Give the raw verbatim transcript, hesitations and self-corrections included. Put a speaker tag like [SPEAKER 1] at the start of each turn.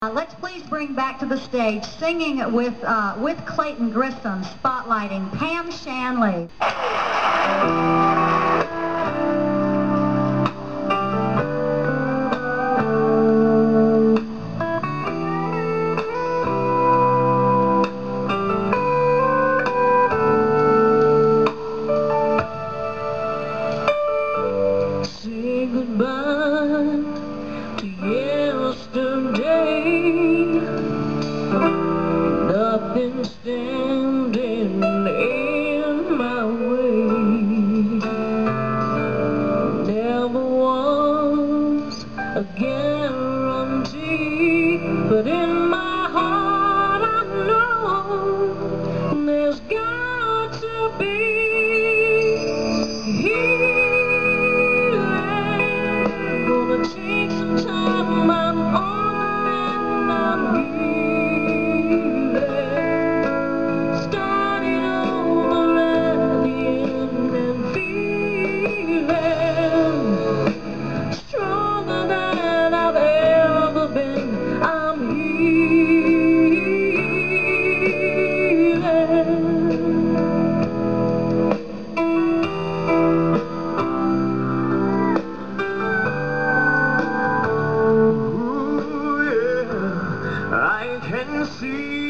[SPEAKER 1] Uh, let's please bring back to the stage, singing with, uh, with Clayton Grissom, spotlighting Pam Shanley.
[SPEAKER 2] Say goodbye to yesterday. Nothing standing in my way. Never was a guarantee, but in my heart I know there's got to be healing. Gonna take some time, I'm on and I'm healing. Starting over at the end and feeling stronger than I've ever been. I'm healing. Ooh, yeah, I can see